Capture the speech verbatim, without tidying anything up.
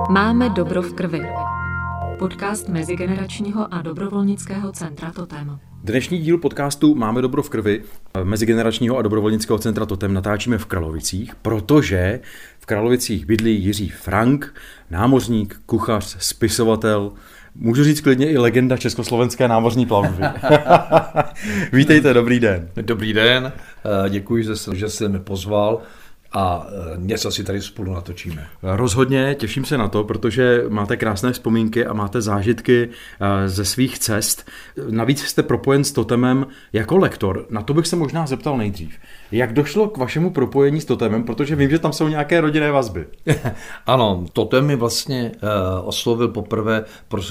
Máme dobro v krvi. Podcast mezigeneračního a dobrovolnického centra Totem. Dnešní díl podcastu Máme dobro v krvi mezigeneračního a dobrovolnického centra Totem natáčíme v Kralovicích, protože v Kralovicích bydlí Jiří Frank, námořník, kuchař, spisovatel, můžu říct klidně i legenda československé námořní plavby. Vítejte, dobrý den. Dobrý den, děkuji, že jste mě pozval a něco si tady spolu natočíme. Rozhodně, těším se na to, protože máte krásné vzpomínky a máte zážitky ze svých cest. Navíc jste propojen s Totemem jako lektor. Na to bych se možná zeptal nejdřív. Jak došlo k vašemu propojení s Totemem, protože vím, že tam jsou nějaké rodinné vazby. Ano, Totem mi vlastně uh, oslovil poprvé